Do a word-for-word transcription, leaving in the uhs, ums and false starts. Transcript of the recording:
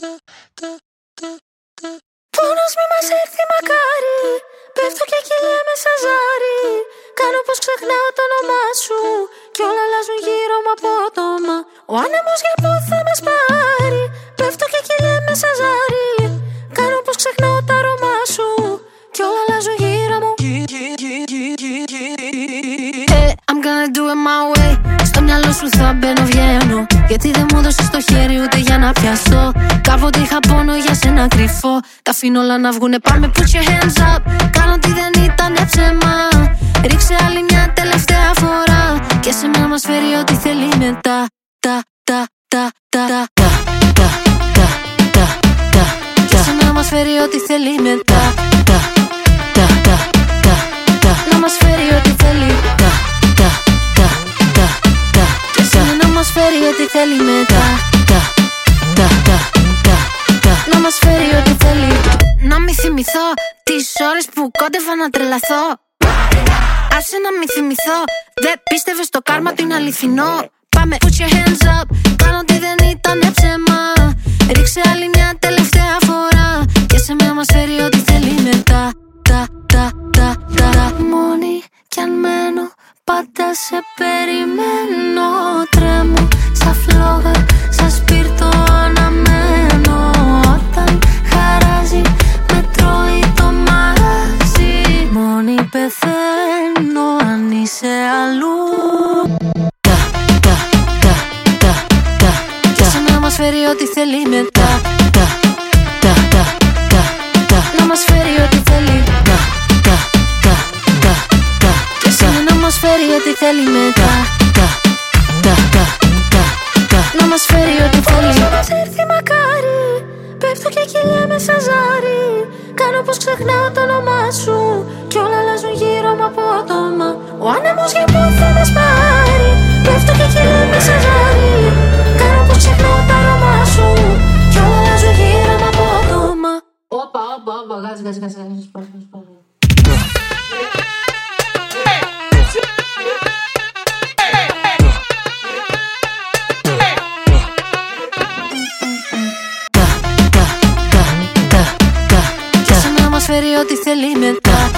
Πόνος μη μας έρθει μακάρι, πέφτω και κυλιέμαι σαν ζάρι. Κάνω πως ξεχνάω το όνομά σου κι όλα αλλάζουν γύρω μου απότομα. Ο άνεμος για πού θα με σπάρει, πέφτω και κυλιέμαι σαν ζάρι. Κάνω πως ξεχνάω το αρώμα σου κι όλα αλλάζουν γύρω μου. Hey, I'm gonna do it my way. Στο μυαλό σου θα μπαίνω βγαίνω, γιατί δεν μου έδωσες το χέρι ούτε για να πιαστώ. Κάποτε είχα πόνο για σένα κρυφό, τα αφήνω όλα να βγουνε, πάμε put your hands up. Κάνω ότι δεν ήτανε ψέμα, ρίξε άλλη μια τελευταία φορά και σε μένα μας φέρει ό,τι θέλει μετά. Τα, τα, τα, τα, τα, τα, τα, τα, τα, τα, και σε μένα μας φέρει ό,τι θέλει μετά. Τα, τα, τα, τα, τα, να μας φέρει ό,τι θέλει. Τα, τα, τα, τα, τα, και σε μένα μας φέρει ό,τι θέλει μετά. Τα, τα, τα, τα, τα, να μας φέρει ό,τι θέλει. Να μη θυμηθώ τις ώρες που κόντευα να τρελαθώ. Άσε να μη θυμηθώ, δεν πίστευες στο κάρμα του είναι αληθινό. Πάμε put your hands up, κάνω ότι δεν ήτανε ψέμα. Ρίξε άλλη μια τελευταία φορά και σε μένα μας φέρει ό,τι θέλει μετά. Τα, τα, τα, τα, τα. Μόνη κι αν μένω, πάντα σε περιμένω. Τρέμω σαν φλόγα, σαν σπίρτο αναμένω. Όταν χαράζει, με τρώει το μαγαζί. Μόνη πεθαίνω αν είσαι αλλού. Τα, τα, τα, τα, τα, και σε μένα μας φέρει ό,τι θέλει μετά. Τα, τα, τα, τα, τα, να μας φέρει ό,τι θέλει. Τα, τα, τα, τα, τα, και σε μένα μας φέρει ό,τι θέλει μετά. Τα, τα, τα, τα, τα, να μας φέρει ό,τι θέλει. Πόνος μας έρθει μακάρι, πέφτω και κυλιέμαι σαν ζάρι. Κάνω πως ξεχνάω το όνομά σου κι όλα αλλάζουν γύρω μου απότομα. Ο άνεμος για πού θα με σπάρει, πέφτω και κυλιέμαι σαν ζάρι. Κάνω πως ξεχνάω το αρώμα σου κι όλα αλλάζουν γύρω μου απότομα. Όπα, όπα, όπα, γάζ, γάζ, γάζ, γάζ, σπάς, σπάς. Μας φέρει ό,τι θέλει μετά.